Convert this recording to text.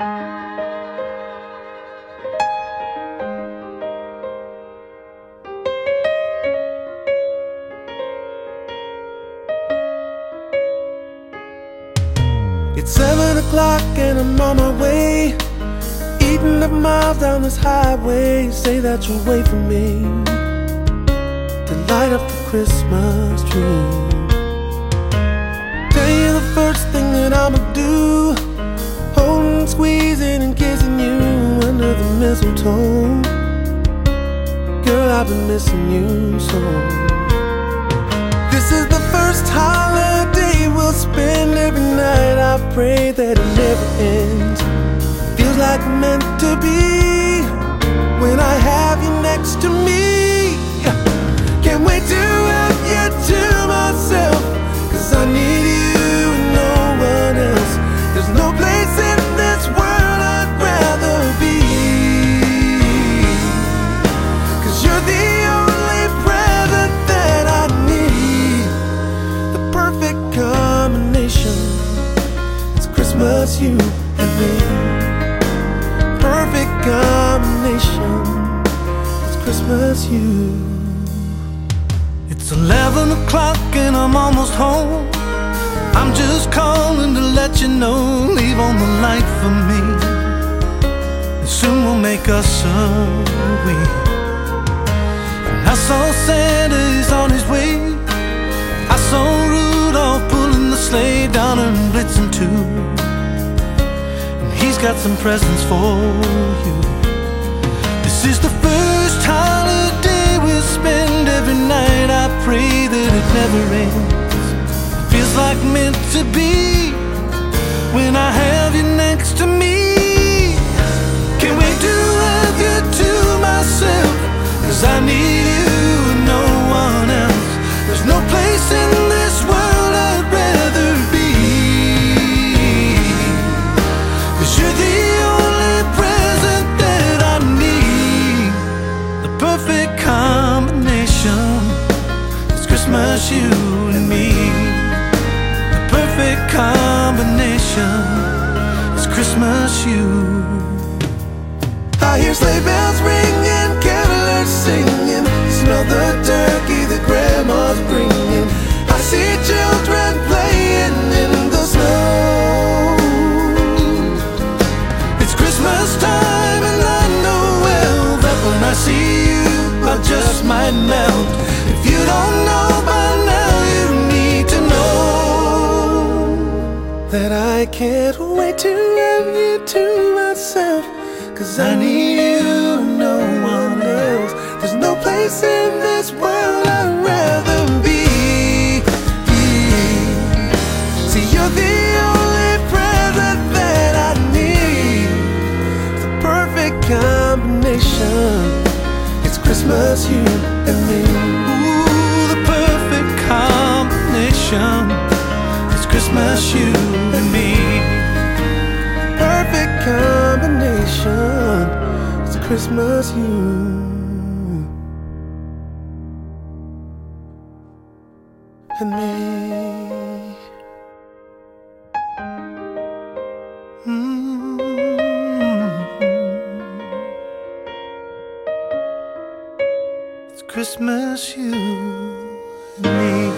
It's 7 o'clock and I'm on my way, eating up miles down this highway. Say that you'll wait for me to light up the Christmas tree. Tell you the first thing that I'ma do, holding, squeezing and kissing you under the mistletoe. Girl, I've been missing you so. This is the first holiday we'll spend every night. I pray that it never ends. Feels like meant to be when I have you next to me. Can't wait to have you to myself, 'cause I need you and no one else. There's no place in this world I'd rather be, 'cause you're the only present that I need. The perfect combination, it's Christmas, you and me. Perfect combination, it's Christmas, you. It's 11 o'clock and I'm almost home. I'm just calling to let you know, leave on the light for me, and soon we'll make us a week. And I saw Santa, he's on his way. I saw Rudolph pulling the sleigh down and Blitzen too. And he's got some presents for you. This is the first holiday we'll spend every night. I pray that it never ends. Feels like meant to be when I have you next to me. Can't wait to have you to myself, 'cause I need you and no one else. There's no place in this world I'd rather be, 'cause you're the only present that I need. The perfect combination, it's Christmas, you and me. Perfect combination, it's Christmas, you. I hear sleigh bells ringing, carolers singing, smell the turkey that grandma's bringing. I see children playing in the snow. It's Christmas time and I know well that when I see you I just might melt. If you don't know by now, you need to know that I can't wait to have you to myself, 'cause I need you and no one else. There's no place in this world I'd rather be. See, you're the only present that I need. The perfect combination, it's Christmas, you and me. Ooh, the perfect combination, Christmas, you and me. Perfect combination, it's Christmas, you and me. It's Christmas, you and me.